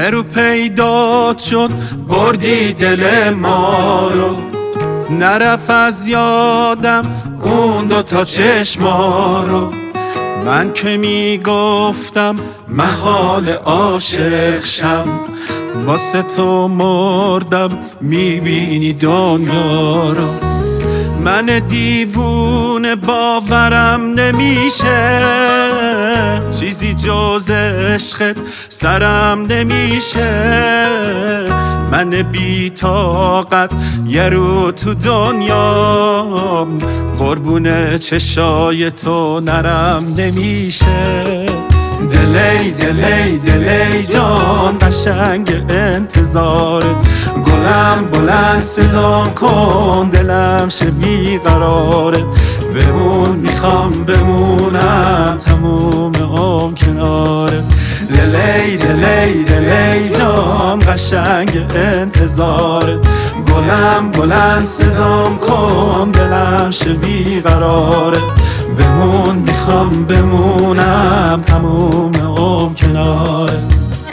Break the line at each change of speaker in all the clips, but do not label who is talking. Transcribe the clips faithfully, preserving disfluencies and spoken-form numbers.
یه رو پیدا شد بردی دل ما رو، نرفت از یادم اون دو تا چشما رو. من که میگفتم محال عاشق شم، واسه تو مردم میبینی دنیا رو. من دیوونه باورم نمیشه، چیزی جز عشقت سرم نمیشه. من بی طاقت یه رو تو دنیا، قربون چشای تو نرم نمیشه. دلی دلی دلی جان قشنگ انتظارت، گلم بلند صدام کن دلم شه بیقرارت. بمون میخوام بمونم تموم عمر کنارت. دلی دلی دلی جان قشنگ انتظارت، گلم بلند صدام کن دلم شه بیقرارت. بمون میخوام بمونم تموم عمر کنارت.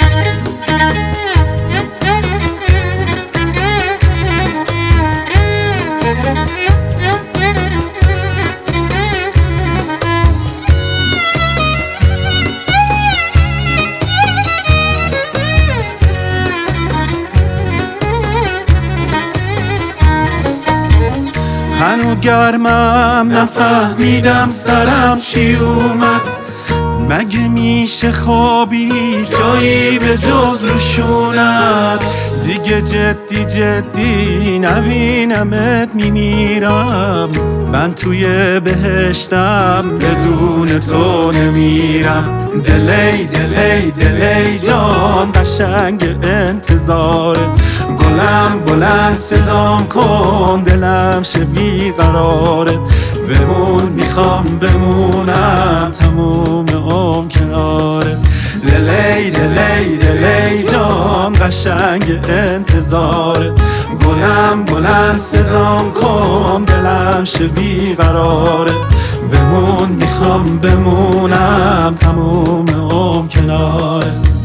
هنو گرمم نفهمیدم سرم چی اومد، مگه میشه خوابی جایی به جز روشونت. دیگه جدی جدی نبینمت میمیرم، من توی بهشتم بدون تو نمیرم. دلی دلی دلی جان قشنگ انتظارت، گلم بلند صدام کن دلم شه بیقرارت. بمون میخوام بمونم تموم عمر کنارت. دلی دلی دلی جان قشنگ انتظارت، گلم بلند صدام کن دلم شه بیقرارت. بمون میخوام بمونم تموم عمر کنارت.